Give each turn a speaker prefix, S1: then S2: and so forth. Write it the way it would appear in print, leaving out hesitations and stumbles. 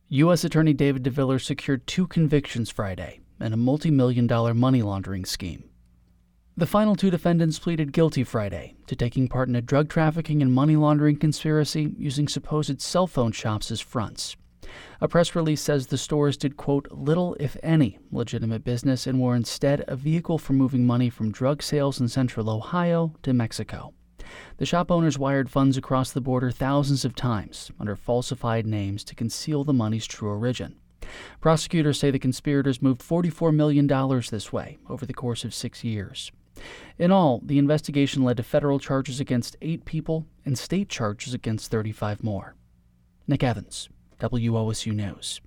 S1: U.S. Attorney David DeViller secured 2 convictions Friday in a multi-million-dollar money laundering scheme. The final 2 defendants pleaded guilty Friday to taking part in a drug trafficking and money laundering conspiracy using supposed cell phone shops as fronts. A press release says the stores did, quote, little, if any, legitimate business and were instead a vehicle for moving money from drug sales in central Ohio to Mexico. The shop owners wired funds across the border thousands of times under falsified names to conceal the money's true origin. Prosecutors say the conspirators moved $44 million this way over the course of 6 years. In all, the investigation led to federal charges against 8 people and state charges against 35 more. Nick Evans, WOSU News.